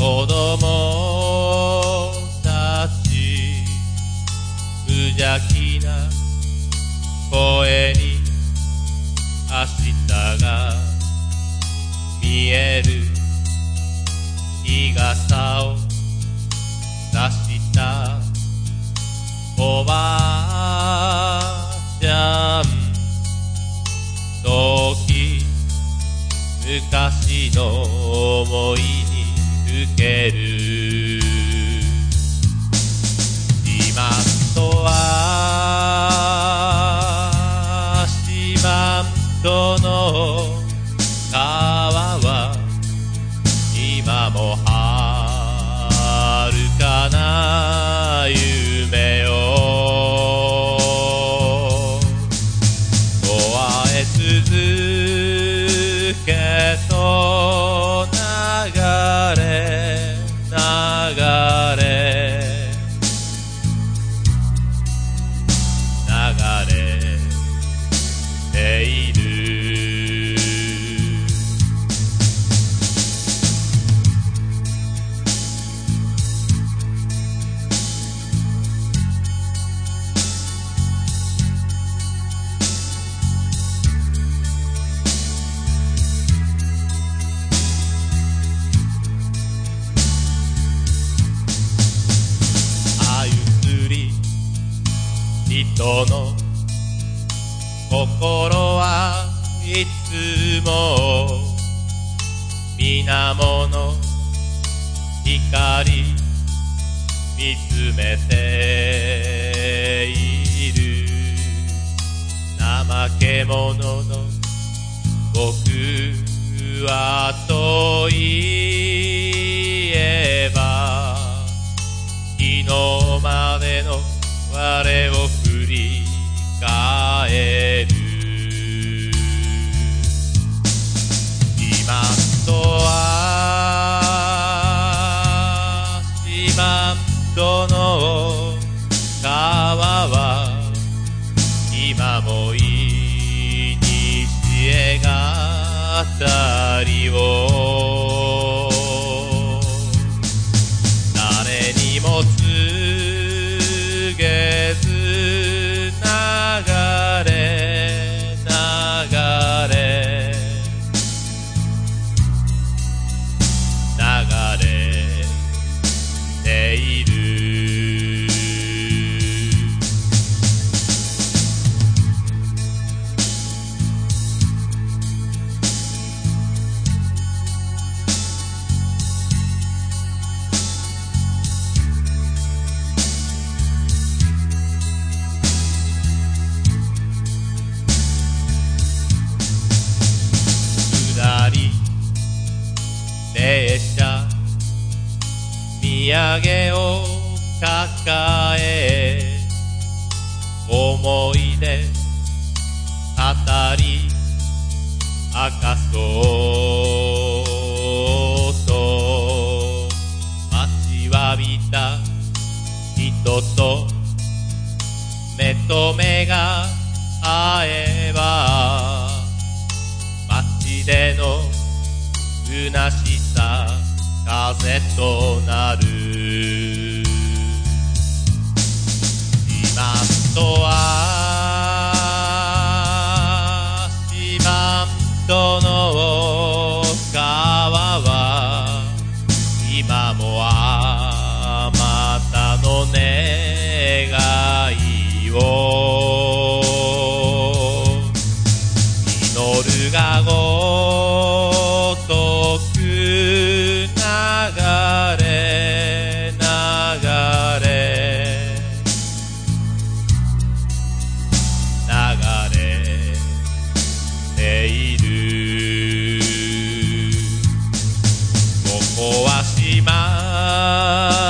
子供たち無邪気な声に明日が見える日傘を差したおばあちゃん時昔の思いにふける四万十は四万十の川は今も遥かな夢を永遠続けと流れ流れ流れている人の心はいつも水面の光見つめている怠け者の僕はといえば昨日までの我を振り返る今とは四万十の川は今もいにしえがたりを誰にも告げず流れ流れ流れている列車土産を抱え思い出語り明かそうと待ちわびた人と目と目が合えば街での虚しさ風となる今とは四万十の川は今もあまたの願いを祈るがごとく流れ流れ流れているここは島